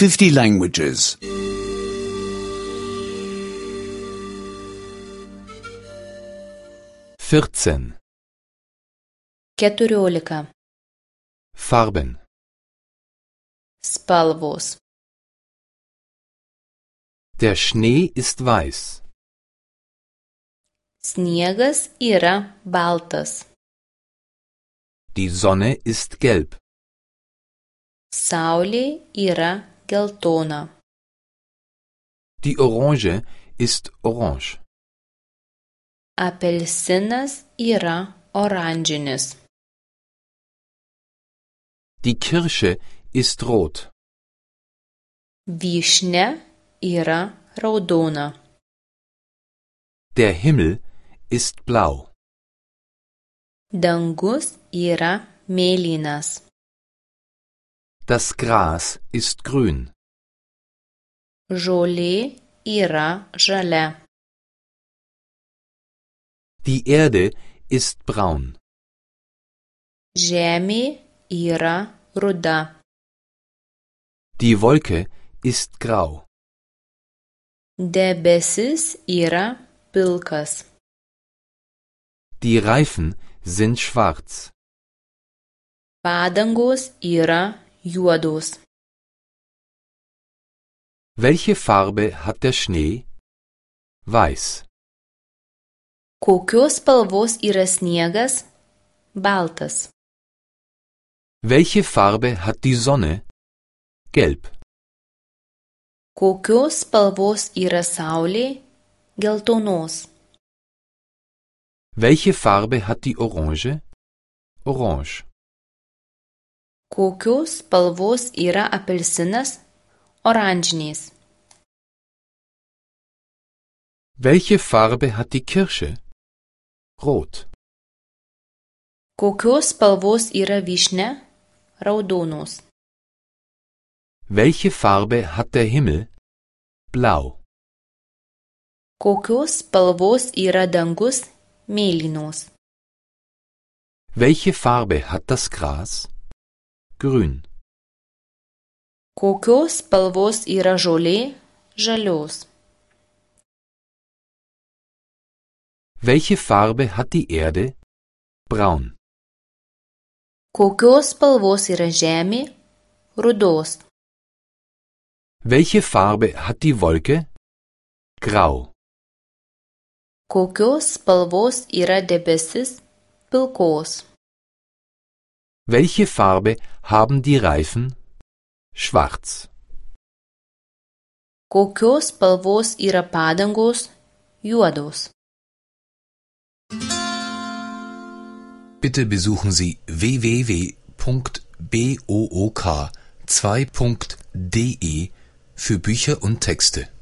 50 languages. 14. 14. Farben. Spalvos. Der Schnee ist weiß. Sniegas yra baltas. Die Sonne ist gelb. Saulė yra geltona. Die Orange ist orange. Apelsinas yra oranžinis. Die Kirsche ist rot. Vyšnia yra raudona. Der Himmel ist blau. Dangus yra mėlynas. Das Gras ist grün. Žolė yra žalia. Die Erde ist braun. Žemė yra ruda. Die Wolke ist grau. Debesis yra pilkas. Die Reifen sind schwarz. Padangos yra juodos. Welche Farbe hat der Schnee? Weiß. Kokios spalvos yra sniegas? Baltas. Welche Farbe hat die Sonne? Gelb. Kokios spalvos yra saulė? Geltonos. Welche Farbe hat die Orange? Orange. Kokios spalvos yra apelsinas? Oranžinis. Welche Farbe hat die Kirsche? Rot. Kokios spalvos yra vyšnia? Raudonos. Welche Farbe hat der Himmel? Blau. Kokios spalvos yra dangus? Mėlynos. Welche Farbe hat das Gras? Grün. Kokios spalvos yra žolė? Žalios. Welche Farbe hat die Erde? Braun. Kokios spalvos yra žemė? Rudos. Welche Farbe hat die Wolke? Grau. Kokios spalvos yra debesis? Pilkos. Welche Farbe haben die Reifen? Schwarz. Kokios spalvos yra padangos? Juodos. Bitte besuchen Sie www.book2.de für Bücher und Texte.